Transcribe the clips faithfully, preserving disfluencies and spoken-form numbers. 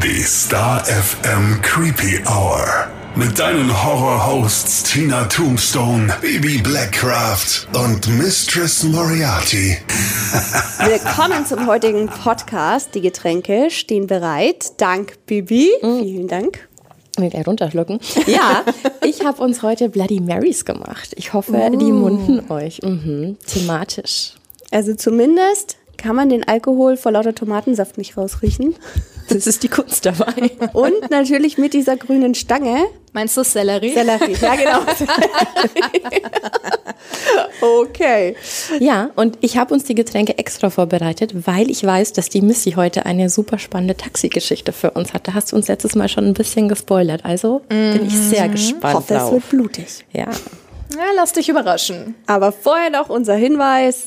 Die Star F M Creepy Hour. Mit deinen Horror-Hosts Tina Tombstone, Baby Blackcraft und Mistress Moriarty. Willkommen zum heutigen Podcast. Die Getränke stehen bereit. Dank Bibi. Mm. Vielen Dank. Mit runterschlucken. Ja, ich habe uns heute Bloody Marys gemacht. Ich hoffe, oh. die munden euch. Mhm. Thematisch. Also zumindest kann man den Alkohol vor lauter Tomatensaft nicht rausriechen. Das ist die Kunst dabei. Und natürlich mit dieser grünen Stange. Meinst du Sellerie? Sellerie, ja genau. Okay. Ja, und ich habe uns die Getränke extra vorbereitet, weil ich weiß, dass die Missy heute eine super spannende Taxigeschichte für uns hat. Da hast du uns letztes Mal schon ein bisschen gespoilert. Also mm. bin ich sehr gespannt Ich hoffe, drauf. Es wird blutig. Ja. Ja, lass dich überraschen. Aber vorher noch unser Hinweis.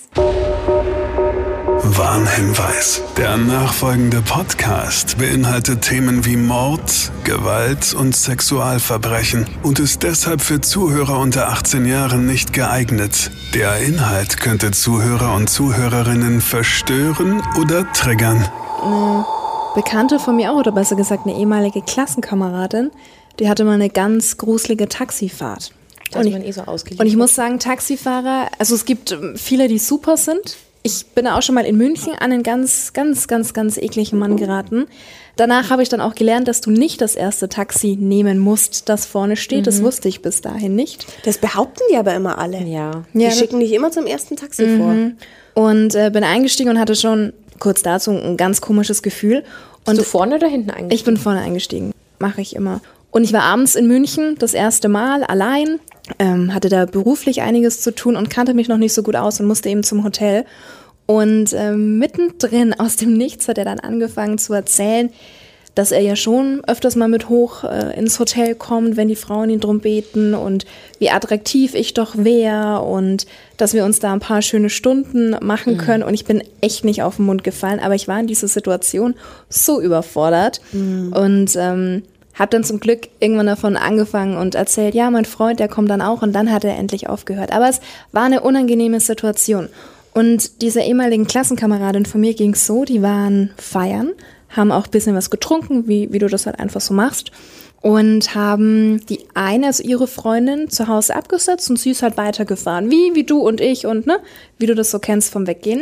Warnhinweis. Der nachfolgende Podcast beinhaltet Themen wie Mord, Gewalt und Sexualverbrechen und ist deshalb für Zuhörer unter achtzehn Jahren nicht geeignet. Der Inhalt könnte Zuhörer und Zuhörerinnen verstören oder triggern. Eine Bekannte von mir auch, oder besser gesagt eine ehemalige Klassenkameradin, die hatte mal eine ganz gruselige Taxifahrt. Und ich, man eh so und ich muss sagen, Taxifahrer, also es gibt viele, die super sind. Ich bin auch schon mal in München an einen ganz, ganz, ganz, ganz ekligen Mann geraten. Danach habe ich dann auch gelernt, dass du nicht das erste Taxi nehmen musst, das vorne steht. Mhm. Das wusste ich bis dahin nicht. Das behaupten die aber immer alle. Ja. Die ja, schicken dich immer zum ersten Taxi mhm. vor. Und äh, bin eingestiegen und hatte schon kurz dazu ein ganz komisches Gefühl. Und Bist du vorne oder hinten eingestiegen? Ich bin vorne eingestiegen. Mache ich immer. Und ich war abends in München das erste Mal allein, ähm, hatte da beruflich einiges zu tun und kannte mich noch nicht so gut aus und musste eben zum Hotel. Und ähm, mittendrin aus dem Nichts hat er dann angefangen zu erzählen, dass er ja schon öfters mal mit hoch äh, ins Hotel kommt, wenn die Frauen ihn drum beten und wie attraktiv ich doch wäre und dass wir uns da ein paar schöne Stunden machen mhm. können. Und ich bin echt nicht auf den Mund gefallen, aber ich war in dieser Situation so überfordert mhm. und ähm, habe dann zum Glück irgendwann davon angefangen und erzählt, ja, mein Freund, der kommt dann auch, und dann hat er endlich aufgehört. Aber es war eine unangenehme Situation. Und dieser ehemaligen Klassenkameradin von mir ging es so, die waren feiern, haben auch ein bisschen was getrunken, wie, wie du das halt einfach so machst, und haben die eine, also ihre Freundin, zu Hause abgesetzt und sie ist halt weitergefahren, wie, wie du und ich und ne, wie du das so kennst vom Weggehen.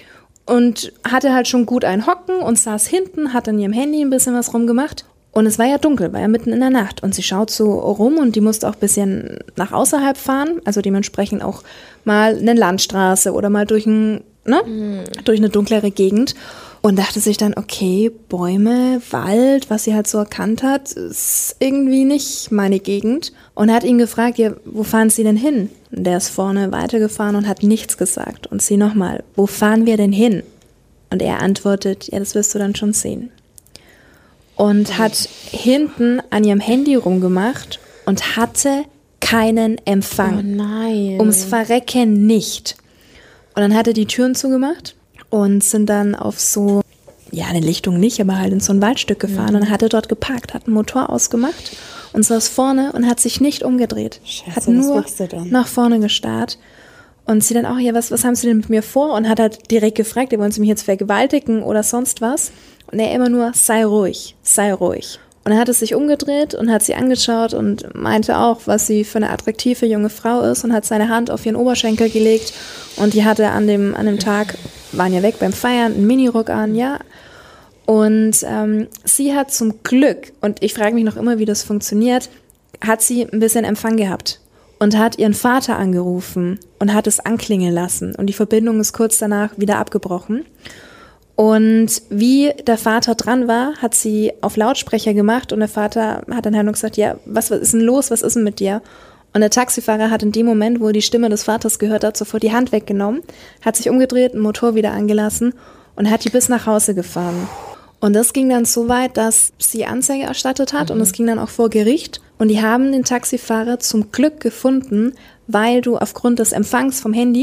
Und hatte halt schon gut ein Hocken und saß hinten, hat an ihrem Handy ein bisschen was rumgemacht. Und es war ja dunkel, war ja mitten in der Nacht. Und sie schaut so rum und die musste auch ein bisschen nach außerhalb fahren. Also dementsprechend auch mal eine Landstraße oder mal durch, ein, ne, mm. durch eine dunklere Gegend. Und dachte sich dann, okay, Bäume, Wald, was sie halt so erkannt hat, ist irgendwie nicht meine Gegend. Und hat ihn gefragt, ja, wo fahren Sie denn hin? Und der ist vorne weitergefahren und hat nichts gesagt. Und sie nochmal, wo fahren wir denn hin? Und er antwortet, ja, das wirst du dann schon sehen. Und hat hinten an ihrem Handy rumgemacht und hatte keinen Empfang. Oh nein. Ums Verrecken nicht. Und dann hat er die Türen zugemacht und sind dann auf so, ja, eine Lichtung nicht, aber halt in so ein Waldstück gefahren. Mhm. Und dann hat er dort geparkt, hat einen Motor ausgemacht und saß vorne und hat sich nicht umgedreht. Scheiße, hat nur dann? nach vorne gestarrt. Und sie dann auch, ja, was, was haben Sie denn mit mir vor? Und hat halt direkt gefragt, ja, wollen Sie mich jetzt vergewaltigen oder sonst was? Und er immer nur, sei ruhig, sei ruhig. Und er hat es sich umgedreht und hat sie angeschaut und meinte auch, was sie für eine attraktive junge Frau ist, und hat seine Hand auf ihren Oberschenkel gelegt. Und die hatte an dem, an dem Tag, waren ja weg beim Feiern, einen Minirock an, ja. Und ähm, sie hat zum Glück, und ich frage mich noch immer, wie das funktioniert, hat sie ein bisschen Empfang gehabt. Und hat ihren Vater angerufen und hat es anklingen lassen. Und die Verbindung ist kurz danach wieder abgebrochen. Und wie der Vater dran war, hat sie auf Lautsprecher gemacht, und der Vater hat dann halt nur gesagt, ja, was, was ist denn los, was ist denn mit dir? Und der Taxifahrer hat in dem Moment, wo er die Stimme des Vaters gehört hat, sofort die Hand weggenommen, hat sich umgedreht, den Motor wieder angelassen und hat die bis nach Hause gefahren. Und das ging dann so weit, dass sie Anzeige erstattet hat, mhm. und es ging dann auch vor Gericht. Und die haben den Taxifahrer zum Glück gefunden, weil du aufgrund des Empfangs vom Handy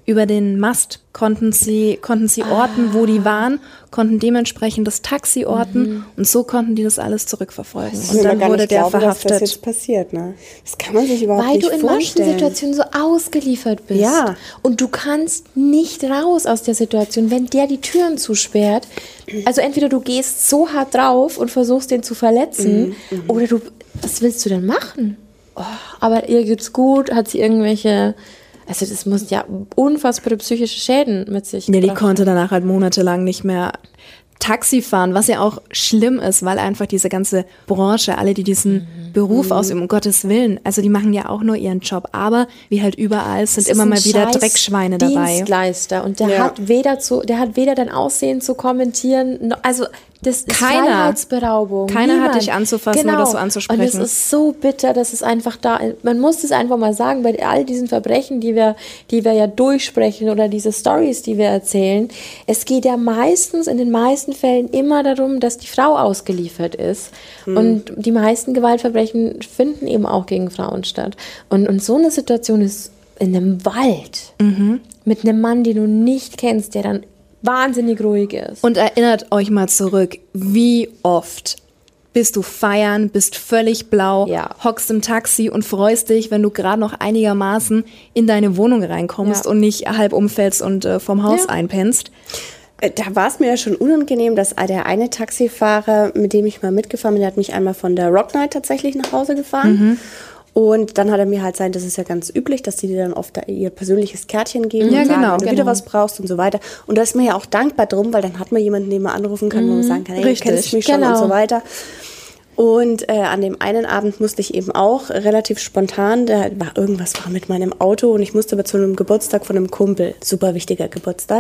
Über den Mast konnten sie, konnten sie orten, ah. wo die waren, konnten dementsprechend das Taxi orten mhm. und so konnten die das alles zurückverfolgen. Das und dann wurde der glauben, verhaftet. Dass das jetzt passiert, ne? Das kann man sich überhaupt Weil nicht vorstellen. Weil du in manchen Situationen so ausgeliefert bist. Ja. Und du kannst nicht raus aus der Situation, wenn der die Türen zusperrt. Also entweder du gehst so hart drauf und versuchst den zu verletzen mhm. oder du, was willst du denn machen? Oh, aber ihr geht's gut, hat sie irgendwelche... Also das muss ja unfassbare psychische Schäden mit sich Ja, die brachten. konnte danach halt monatelang nicht mehr Taxi fahren, was ja auch schlimm ist, weil einfach diese ganze Branche, alle, die diesen mhm. Beruf ausüben, um Gottes Willen, also die machen ja auch nur ihren Job, aber wie halt überall sind immer mal wieder Dreckschweine dabei. Dienstleister und der ja. hat weder zu, der hat weder dein Aussehen zu kommentieren, noch, also das ist Keiner. Freiheitsberaubung. Keiner Niemand. hat dich anzufassen genau. oder so anzusprechen. Und es ist so bitter, dass es einfach da, man muss es einfach mal sagen, bei all diesen Verbrechen, die wir, die wir ja durchsprechen oder diese Stories, die wir erzählen, es geht ja meistens, in den meisten Fällen immer darum, dass die Frau ausgeliefert ist. Mhm. Und die meisten Gewaltverbrechen finden eben auch gegen Frauen statt. Und, und so eine Situation ist in einem Wald mhm. mit einem Mann, den du nicht kennst, der dann wahnsinnig ruhig ist. Und erinnert euch mal zurück, wie oft bist du feiern, bist völlig blau, ja. hockst im Taxi und freust dich, wenn du gerade noch einigermaßen in deine Wohnung reinkommst ja. und nicht halb umfällst und äh, vom Haus ja. einpennst. Da war es mir ja schon unangenehm, dass der eine Taxifahrer, mit dem ich mal mitgefahren bin, der hat mich einmal von der Rock Night tatsächlich nach Hause gefahren. Mhm. Und dann hat er mir halt gesagt, das ist ja ganz üblich, dass die dir dann oft ihr persönliches Kärtchen geben ja, und sagen, genau, wenn du genau. wieder was brauchst und so weiter. Und da ist mir ja auch dankbar drum, weil dann hat man jemanden, den man anrufen kann, mhm. wo man sagen kann, hey, Richtig, du kennst mich genau. schon und so weiter. Und äh, an dem einen Abend musste ich eben auch relativ spontan, da war irgendwas war mit meinem Auto und ich musste aber zu einem Geburtstag von einem Kumpel, super wichtiger Geburtstag.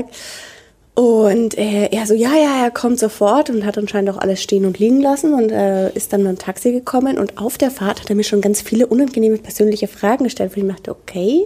Und äh, er so, ja, ja, er kommt sofort und hat anscheinend auch alles stehen und liegen lassen und äh, ist dann mit dem Taxi gekommen. Und auf der Fahrt hat er mir schon ganz viele unangenehme persönliche Fragen gestellt, wo ich mir dachte, okay,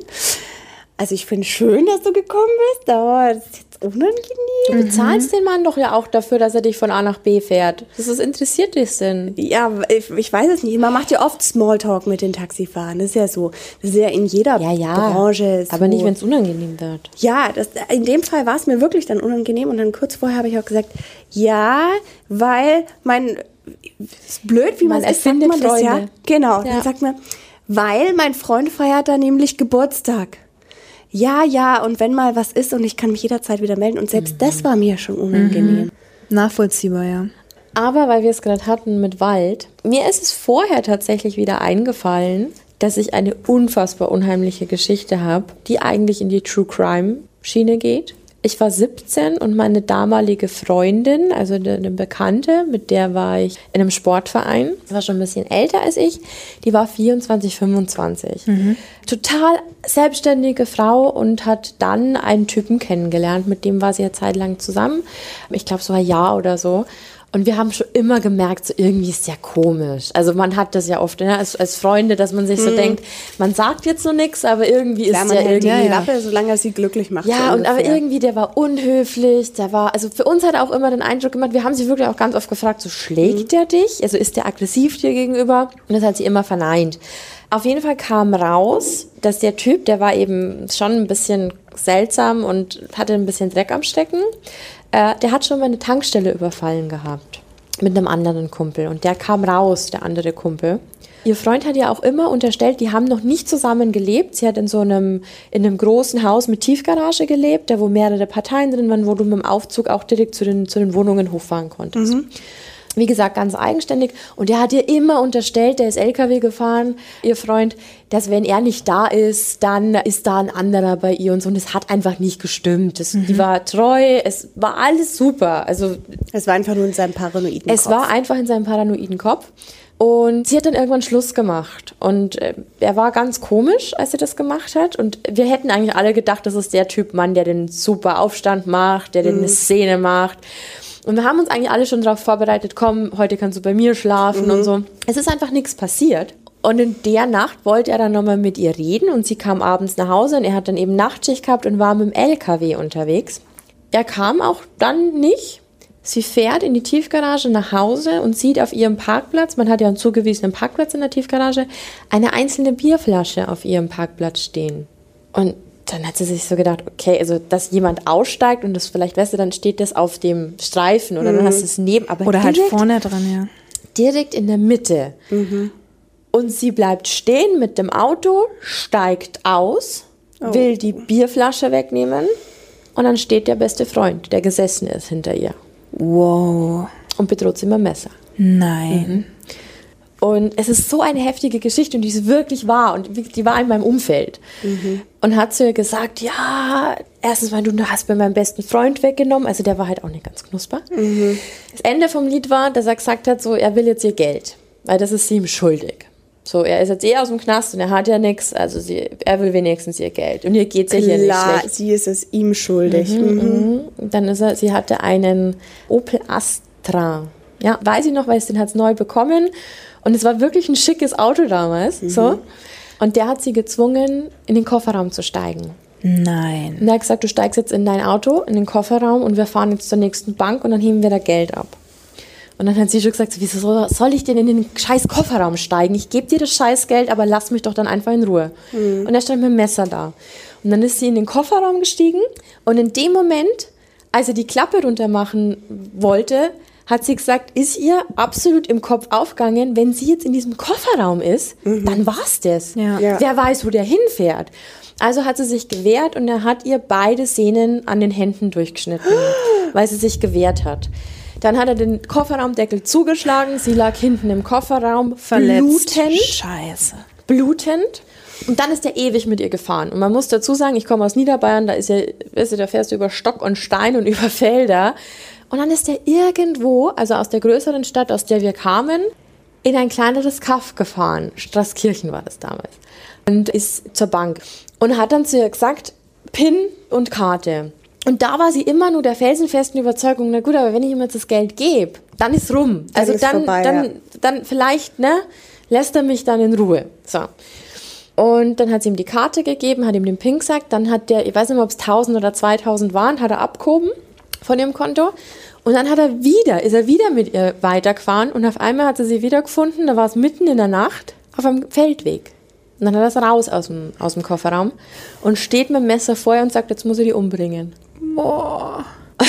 also ich finde es schön, dass du gekommen bist, aber das ist jetzt unangenehm. Du bezahlst mhm. den Mann doch ja auch dafür, dass er dich von A nach B fährt. Das ist, interessiert dich denn? Ja, ich, ich weiß es nicht. Man macht ja oft Smalltalk mit den Taxifahrern. Das ist ja so. Das ist ja in jeder ja, ja, Branche so. Aber nicht, wenn es unangenehm wird. Ja, das, in dem Fall war es mir wirklich dann unangenehm. Und dann kurz vorher habe ich auch gesagt, ja, weil mein, ist blöd, wie man, man es sagt, man Freunde. das ja. Genau, ja. dann sagt man, weil mein Freund feiert da nämlich Geburtstag. Ja, ja, und wenn mal was ist und ich kann mich jederzeit wieder melden. Und selbst mhm. das war mir schon unangenehm. Mhm. Nachvollziehbar, ja. Aber weil wir es gerade hatten mit Wald, mir ist es vorher tatsächlich wieder eingefallen, dass ich eine unfassbar unheimliche Geschichte habe, die eigentlich in die True Crime Schiene geht. Ich war siebzehn und meine damalige Freundin, also eine Bekannte, mit der war ich in einem Sportverein, die war schon ein bisschen älter als ich, die war vierundzwanzig, fünfundzwanzig. Mhm. Total selbstständige Frau und hat dann einen Typen kennengelernt, mit dem war sie ja zeitlang zusammen, ich glaube so ein Jahr oder so. Und wir haben schon immer gemerkt, so irgendwie ist ja komisch. Also man hat das ja oft, ne, als, als Freunde, dass man sich so mhm. denkt, man sagt jetzt so nichts, aber irgendwie ist ja, ja irgendwie... Ja, ja. Lappe, solange er sie glücklich macht. Ja, so und aber irgendwie, der war unhöflich, der war, also für uns hat er auch immer den Eindruck gemacht, wir haben sie wirklich auch ganz oft gefragt, so schlägt mhm. der dich? Also ist der aggressiv dir gegenüber? Und das hat sie immer verneint. Auf jeden Fall kam raus, dass der Typ, der war eben schon ein bisschen seltsam und hatte ein bisschen Dreck am Stecken. Äh, der hat schon mal eine Tankstelle überfallen gehabt mit einem anderen Kumpel und der kam raus, der andere Kumpel. Ihr Freund hat ja auch immer unterstellt, die haben noch nicht zusammen gelebt. Sie hat in so einem, in einem großen Haus mit Tiefgarage gelebt, da wo mehrere Parteien drin waren, wo du mit dem Aufzug auch direkt zu den, zu den Wohnungen hochfahren konntest. Mhm. Wie gesagt, ganz eigenständig. Und der hat ihr immer unterstellt, der ist L K W gefahren, ihr Freund, dass wenn er nicht da ist, dann ist da ein anderer bei ihr und so. Und es hat einfach nicht gestimmt. Das, mhm. Die war treu, es war alles super. Also, es war einfach nur in seinem paranoiden Kopf. Es war einfach in seinem paranoiden Kopf. Und sie hat dann irgendwann Schluss gemacht. Und äh, er war ganz komisch, als sie das gemacht hat. Und wir hätten eigentlich alle gedacht, das ist der Typ Mann, der den super Aufstand macht, der mhm. den eine Szene macht. Und wir haben uns eigentlich alle schon darauf vorbereitet, komm, heute kannst du bei mir schlafen mhm. und so. Es ist einfach nichts passiert. Und in der Nacht wollte er dann nochmal mit ihr reden und sie kam abends nach Hause und er hat dann eben Nachtschicht gehabt und war mit dem L K W unterwegs. Er kam auch dann nicht. Sie fährt in die Tiefgarage nach Hause und sieht auf ihrem Parkplatz, man hat ja einen zugewiesenen Parkplatz in der Tiefgarage, eine einzelne Bierflasche auf ihrem Parkplatz stehen. Und dann hat sie sich so gedacht, okay, also dass jemand aussteigt und das vielleicht, weißt du, dann steht das auf dem Streifen oder mhm. dann hast du es neben, aber oder direkt, halt vorne dran, ja. Direkt in der Mitte. Mhm. Und sie bleibt stehen mit dem Auto, steigt aus, oh. will die Bierflasche wegnehmen und dann steht der beste Freund, der gesessen ist hinter ihr. Wow. Und bedroht sie mit dem Messer. Nein. Mhm. Und es ist so eine heftige Geschichte und die ist wirklich wahr und die war in meinem Umfeld. Mhm. Und hat zu ihr gesagt, ja, erstens mal, du hast mir meinen besten Freund weggenommen, also der war halt auch nicht ganz knusper. Mhm. Das Ende vom Lied war, dass er gesagt hat, so, er will jetzt ihr Geld, weil das ist sie ihm schuldig. So, er ist jetzt eh aus dem Knast und er hat ja nichts, also sie, er will wenigstens ihr Geld. Und ihr geht sicher nicht schlecht. Sie ist es ihm schuldig. Mhm, mhm. Dann ist er, sie hatte einen Opel Astra. Ja, weiß ich noch, weil den hat es neu bekommen. Und es war wirklich ein schickes Auto damals. Mhm. So. Und der hat sie gezwungen, in den Kofferraum zu steigen. Nein. Und er hat gesagt, du steigst jetzt in dein Auto, in den Kofferraum und wir fahren jetzt zur nächsten Bank und dann heben wir da Geld ab. Und dann hat sie schon gesagt, wieso soll ich denn in den scheiß Kofferraum steigen? Ich gebe dir das scheiß Geld, aber lass mich doch dann einfach in Ruhe. Mhm. Und er stand mit dem Messer da. Und dann ist sie in den Kofferraum gestiegen und in dem Moment, als er die Klappe runter machen wollte, hat sie gesagt, ist ihr absolut im Kopf aufgegangen, wenn sie jetzt in diesem Kofferraum ist, mhm. dann war's das. Ja. Ja. Wer weiß, wo der hinfährt. Also hat sie sich gewehrt und er hat ihr beide Sehnen an den Händen durchgeschnitten, weil sie sich gewehrt hat. Dann hat er den Kofferraumdeckel zugeschlagen, sie lag hinten im Kofferraum, verletzt. blutend. Scheiße. Blutend. Und dann ist er ewig mit ihr gefahren. Und man muss dazu sagen, ich komme aus Niederbayern, da ist ja, weißt du, da fährst du über Stock und Stein und über Felder. Und dann ist er irgendwo, also aus der größeren Stadt, aus der wir kamen, in ein kleineres Kaff gefahren. Straßkirchen war das damals. Und ist zur Bank. Und hat dann zu ihr gesagt, PIN und Karte. Und da war sie immer nur der felsenfesten Überzeugung, na gut, aber wenn ich ihm jetzt das Geld gebe, dann ist rum. Dann also ist dann, vorbei, dann, ja. dann vielleicht, ne, lässt er mich dann in Ruhe. So. Und dann hat sie ihm die Karte gegeben, hat ihm den PIN gesagt, dann hat der, ich weiß nicht mehr, ob es tausend oder zweitausend waren, hat er abgehoben von ihrem Konto. Und dann hat er wieder, ist er wieder mit ihr weitergefahren und auf einmal hat sie sie wiedergefunden, da war es mitten in der Nacht auf einem Feldweg. Und dann hat er es raus aus dem, aus dem Kofferraum und steht mit dem Messer vor ihr und sagt, jetzt muss ich die umbringen. Boah.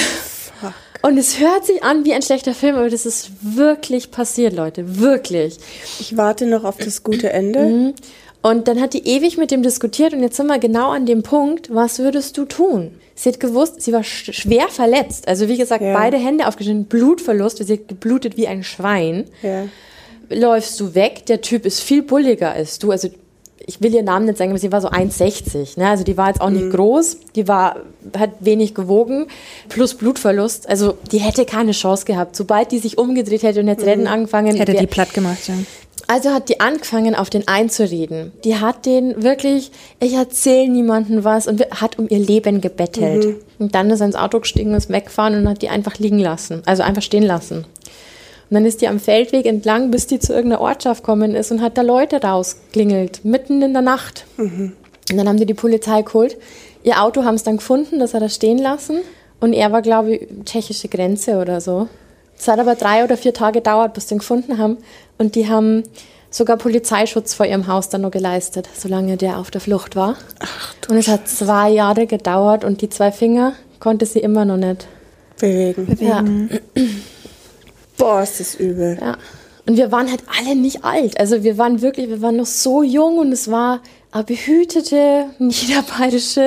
Und es hört sich an wie ein schlechter Film, aber das ist wirklich passiert, Leute, wirklich. Ich warte noch auf das gute Ende. Mhm. Und dann hat die ewig mit dem diskutiert und jetzt sind wir genau an dem Punkt, was würdest du tun? Sie hat gewusst, sie war sch- schwer verletzt. Also wie gesagt, ja. beide Hände aufgeschnitten, Blutverlust, sie hat geblutet wie ein Schwein. Ja. Läufst du weg, der Typ ist viel bulliger als du. Also ich will ihren Namen nicht sagen, aber sie war so eins sechzig. Ne? Also die war jetzt auch nicht mhm. groß, die war, hat wenig gewogen, plus Blutverlust. Also die hätte keine Chance gehabt. Sobald die sich umgedreht hätte und jetzt mhm. Rennen angefangen. Hätte wär, die platt gemacht, ja. Also hat die angefangen, auf den einzureden. Die hat den wirklich, ich erzähle niemandem was und hat um ihr Leben gebettelt. Mhm. Und dann ist er ins Auto gestiegen, ist weggefahren und hat die einfach liegen lassen, also einfach stehen lassen. Und dann ist die am Feldweg entlang, bis die zu irgendeiner Ortschaft gekommen ist und hat da Leute rausklingelt, mitten in der Nacht. Mhm. Und dann haben die die Polizei geholt. Ihr Auto haben es dann gefunden, das hat er stehen lassen. Und er war, glaube ich, tschechische Grenze oder so. Es hat aber drei oder vier Tage gedauert, bis sie ihn gefunden haben. Und die haben sogar Polizeischutz vor ihrem Haus dann noch geleistet, solange der auf der Flucht war. Ach, und es hat zwei Jahre gedauert und die zwei Finger konnte sie immer noch nicht bewegen. bewegen. Ja. Boah, ist das übel. Ja. Und wir waren halt alle nicht alt. Also wir waren wirklich, wir waren noch so jung und es war eine behütete, niederbayerische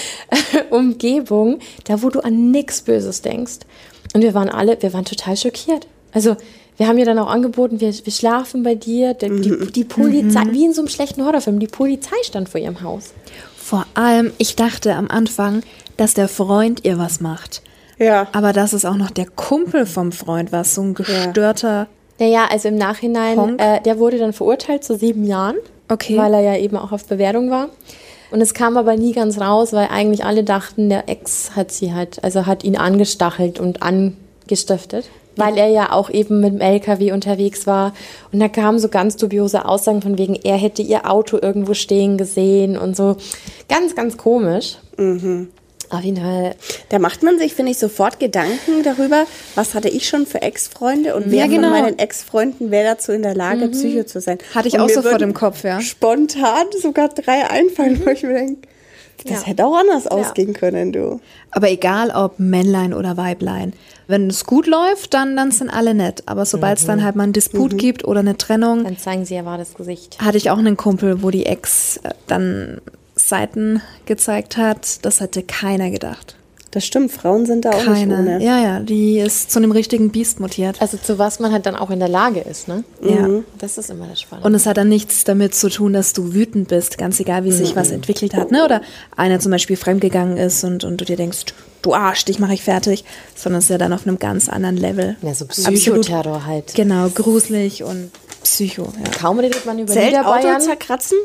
Umgebung, da wo du an nichts Böses denkst. Und wir waren alle, wir waren total schockiert. Also wir haben ihr dann auch angeboten, wir, wir schlafen bei dir. Die, die, die Polizei, mhm. wie in so einem schlechten Horrorfilm, die Polizei stand vor ihrem Haus. Vor allem, ich dachte am Anfang, dass der Freund ihr was macht. Ja. Aber dass es auch noch der Kumpel vom Freund war, so ein gestörter... Naja, also im Nachhinein, äh, der wurde dann verurteilt zu sieben Jahren, okay. weil er ja eben auch auf Bewährung war. Und es kam aber nie ganz raus, weil eigentlich alle dachten, der Ex hat sie halt, also hat ihn angestachelt und angestiftet, weil er ja auch eben mit dem L K W unterwegs war. Und da kamen so ganz dubiose Aussagen von wegen, er hätte ihr Auto irgendwo stehen gesehen und so. Ganz, ganz komisch. Mhm. Auf jeden Fall. Da macht man sich, finde ich, sofort Gedanken darüber, was hatte ich schon für Ex-Freunde und wer ja, genau. von meinen Ex-Freunden wäre dazu in der Lage, mhm. Psycho zu sein. Hatte ich und auch sofort im Kopf, ja. Spontan sogar drei einfallen, mhm. wo ich mir denke, Das Ja. hätte auch anders ausgehen können, du. Aber egal ob Männlein oder Weiblein, wenn es gut läuft, dann, dann sind alle nett. Aber sobald es dann halt mal einen Disput gibt oder eine Trennung, Dann zeigen sie ja wahres Gesicht. hatte ich auch einen Kumpel, wo die Ex äh, dann Seiten gezeigt hat. Das hätte keiner gedacht. Das stimmt, Frauen sind da auch nicht Keiner. ohne. Ja, ja, die ist zu einem richtigen Biest mutiert. Also zu was man halt dann auch in der Lage ist, ne? Ja. Das ist immer das Spannende. Und es hat dann nichts damit zu tun, dass du wütend bist, ganz egal, wie sich was entwickelt hat, ne? Oder einer zum Beispiel fremdgegangen ist und, und du dir denkst, du Arsch, dich mache ich fertig, sondern es ist ja dann auf einem ganz anderen Level. ja, so Psychoterror halt. Genau, gruselig und Psycho. Ja. Kaum redet man über Zählt Auto Niederbayern. zerkratzen?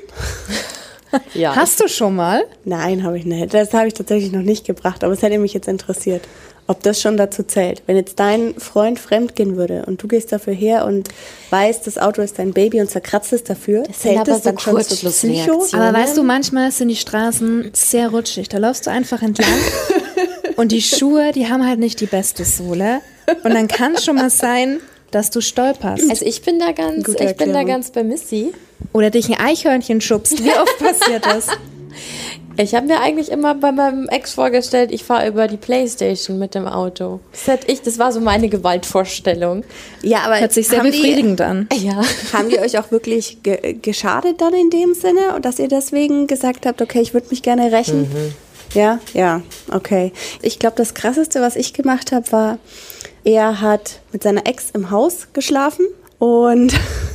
Ja. Hast du schon mal? Nein, habe ich nicht. Das habe ich tatsächlich noch nicht gebracht, aber es hätte mich jetzt interessiert, ob das schon dazu zählt. Wenn jetzt dein Freund fremdgehen würde und du gehst dafür her und weißt, das Auto ist dein Baby und zerkratzt es dafür, Das sind zählt aber das dann so schon zu Psycho? Kurzschlussreaktionen. Aber weißt du, manchmal sind die Straßen sehr rutschig. Da läufst du einfach entlang und die Schuhe, die haben halt nicht die beste Sohle. Und dann kann es schon mal sein, dass du stolperst. Also ich bin da ganz, Gute ich bin da Erklärung. ganz bei Missy. Oder dich ein Eichhörnchen schubst. Wie oft passiert das? Ich habe mir eigentlich immer bei meinem Ex vorgestellt, ich fahre über die Playstation mit dem Auto. Das hätte ich, das war so meine Gewaltvorstellung. Ja, aber Hört sich sehr haben befriedigend an. Ja. Die, haben die euch auch wirklich ge geschadet dann in dem Sinne, dass ihr deswegen gesagt habt, okay, ich würde mich gerne rächen? Ja, ja, okay. Ich glaube, das Krasseste, was ich gemacht habe, war, er hat mit seiner Ex im Haus geschlafen und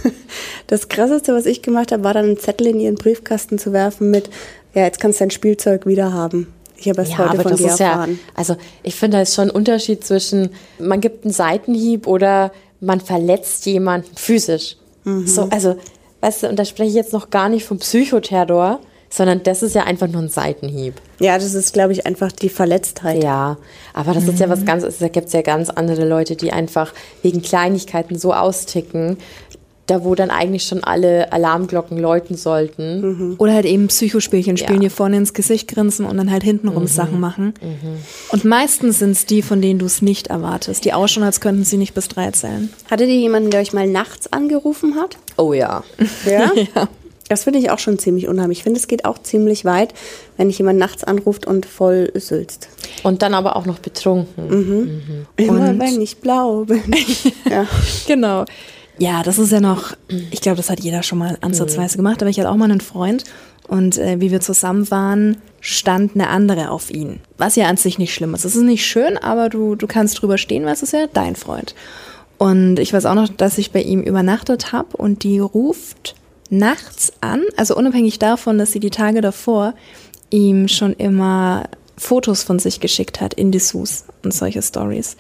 das Krasseste, was ich gemacht habe, war dann einen Zettel in ihren Briefkasten zu werfen mit, ja, jetzt kannst du dein Spielzeug wieder haben. Ich habe erst Ja, heute aber von das dir ist ja, erfahren. also ich finde, da ist schon ein Unterschied zwischen, man gibt einen Seitenhieb oder man verletzt jemanden physisch. So, also, weißt du, und da spreche ich jetzt noch gar nicht vom Psychoterror, sondern das ist ja einfach nur ein Seitenhieb. Ja, das ist, glaube ich, einfach die Verletztheit. Ja, aber das ist ja was ganz, da gibt es ja ganz andere Leute, die einfach wegen Kleinigkeiten so austicken, da wo dann eigentlich schon alle Alarmglocken läuten sollten. Oder halt eben Psychospielchen spielen, Ja. dir vorne ins Gesicht grinsen und dann halt hintenrum Sachen machen. Und meistens sind es die, von denen du es nicht erwartest, die ausschauen, als könnten sie nicht bis drei zählen. Hattet ihr jemanden, der euch mal nachts angerufen hat? Oh ja. Ja? Ja. Das finde ich auch schon ziemlich unheimlich. Ich finde, es geht auch ziemlich weit, wenn dich jemand nachts anruft und voll sülzt. Und dann aber auch noch betrunken. Immer Und- wenn ich blau bin. ja. Genau. Ja, das ist ja noch, ich glaube, das hat jeder schon mal ansatzweise gemacht, aber ich hatte auch mal einen Freund und äh, wie wir zusammen waren, stand eine andere auf ihn. Was ja an sich nicht schlimm ist. Es ist nicht schön, aber du, du kannst drüber stehen, weil es ist ja dein Freund. Und ich weiß auch noch, dass ich bei ihm übernachtet habe und die ruft nachts an, also unabhängig davon, dass sie die Tage davor ihm schon immer Fotos von sich geschickt hat in Dessous und solche Stories.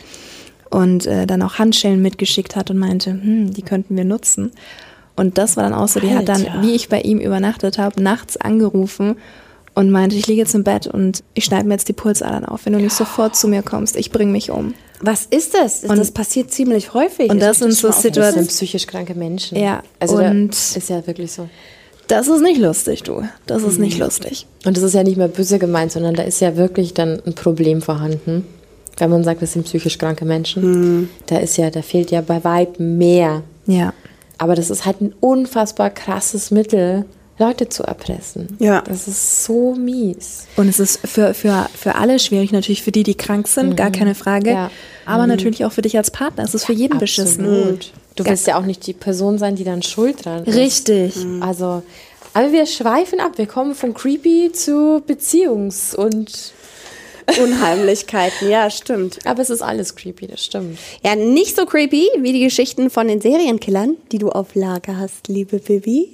Und äh, dann auch Handschellen mitgeschickt hat und meinte, hm, die könnten wir nutzen. Und das war dann auch so, die hat dann, Alter. wie ich bei ihm übernachtet habe, nachts angerufen und meinte, ich liege jetzt im Bett und ich schneide mir jetzt die Pulsadern auf. Wenn du nicht sofort zu mir kommst, ich bringe mich um. Was ist das? Und- das passiert ziemlich häufig. und Ist das euch sind so schon mal Das Situationen, sind psychisch kranke Menschen. Ja, Also da und- ist ja wirklich so. das ist nicht lustig, du. Das ist nicht lustig. Und das ist ja nicht mehr böse gemeint, sondern da ist ja wirklich dann ein Problem vorhanden. Wenn man sagt, das sind psychisch kranke Menschen, da ist ja, da fehlt ja bei Weitem mehr. Ja. Aber das ist halt ein unfassbar krasses Mittel, Leute zu erpressen. Ja. Das ist so mies. Und es ist für, für, für alle schwierig, natürlich für die, die krank sind, gar keine Frage. Ja. Aber natürlich auch für dich als Partner. Es ist für jeden beschissen. Absolut. Du willst ja auch nicht die Person sein, die dann schuld dran ist. Richtig. Also, aber wir schweifen ab. Wir kommen von creepy zu Beziehungs- und... Unheimlichkeiten, ja, stimmt. Aber es ist alles creepy, das stimmt. Ja, nicht so creepy wie die Geschichten von den Serienkillern, die du auf Lager hast, liebe Bibi.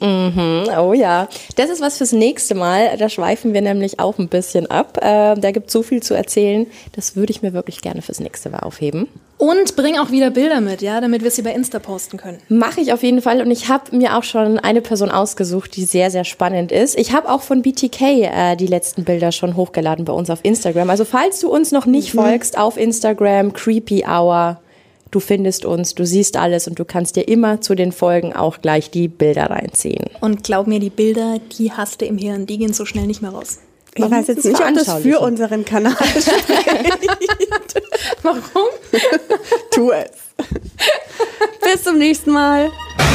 Oh ja, das ist was fürs nächste Mal. Da schweifen wir nämlich auch ein bisschen ab. Äh, da gibt es so viel zu erzählen. Das würde ich mir wirklich gerne fürs nächste Mal aufheben. Und bring auch wieder Bilder mit, ja, damit wir sie bei Insta posten können. Mache ich auf jeden Fall. Und ich habe mir auch schon eine Person ausgesucht, die sehr, sehr spannend ist. Ich habe auch von B T K äh, die letzten Bilder schon hochgeladen bei uns auf Instagram. Also falls du uns noch nicht Mhm. folgst, auf Instagram, Creepy Hour, du findest uns, du siehst alles und du kannst dir immer zu den Folgen auch gleich die Bilder reinziehen. Und glaub mir, die Bilder, die hast du im Hirn, die gehen so schnell nicht mehr raus. Ich weiß jetzt nicht, ob das für unseren Kanal spricht. Warum? Tu es. Bis zum nächsten Mal.